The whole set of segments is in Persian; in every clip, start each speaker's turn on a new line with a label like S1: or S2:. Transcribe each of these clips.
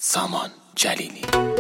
S1: سامان جلیلی.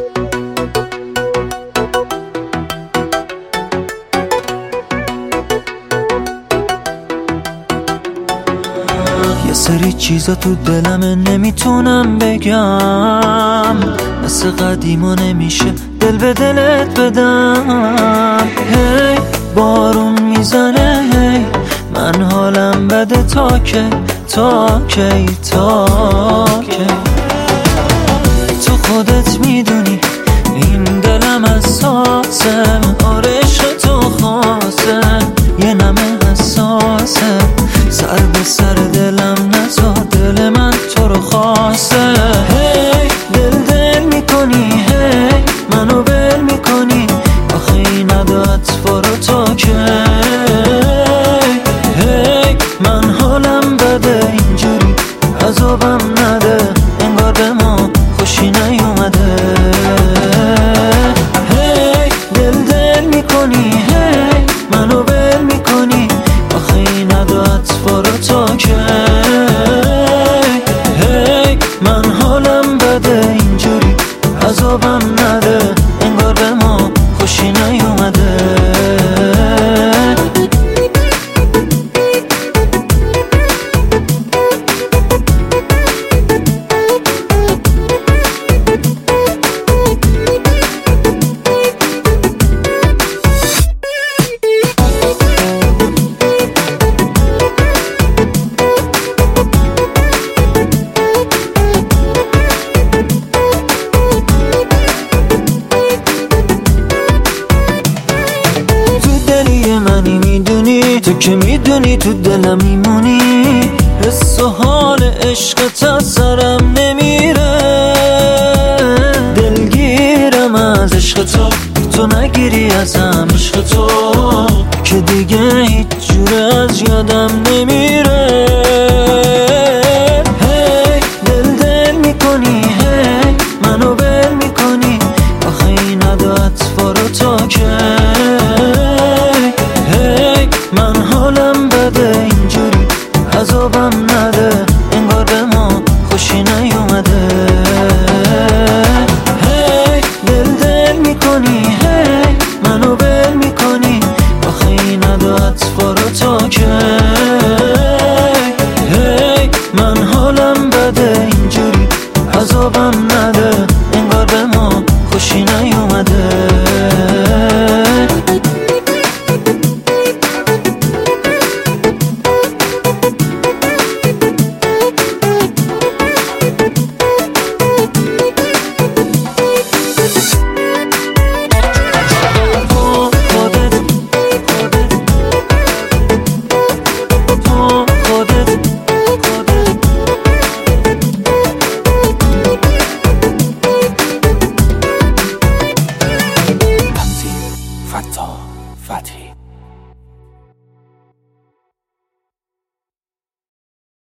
S2: یه سری چیزا تو دلمه نمیتونم بگم، مثل قدیما نمیشه دل به دلت بدم. هی بارون میزنه، هی من حالم بده، تا کی تا کی تا کی. تو خودت میدونی این دلم حساسه، آره عشق تو خاصه، یه نمه حساسه، سر به سر دلم نزا، دل من تو رو خواسته. هی دل میکنی، هی منو بل میکنی، آخه این عدت رو تا کی. هی من حالم بده، اینجوری عذابم نده، انگار به ما خوشی نیومده. هی دل میکنی، هی منو بل میکنی، آخه این عدت رو تا کی. هی من حالم بده، اینجوری عذابم نده، انگار به ما خوشی نیومده. منی میدونی، تو که میدونی تو دلم میمونی، حس و حال عشقت از سرم نمیره. دلگیرم از عشق تو، تو نگیری ازم عشق تو، که دیگه هیچ جوره از یادم نمیره. هی دل میکنی، هی منو بل میکنی، آخه این عدت رو تا کی. من حالم بده، اینجوری عذابم نده، انگار به ما خوشی نیومده. هی دل میکنی، هی منو بل میکنی، آخه این عدت رو تا کی. هی من حالم بده، اینجوری عذابم نده، انگار به ما خوشی نیومده.
S1: فتا فتحی.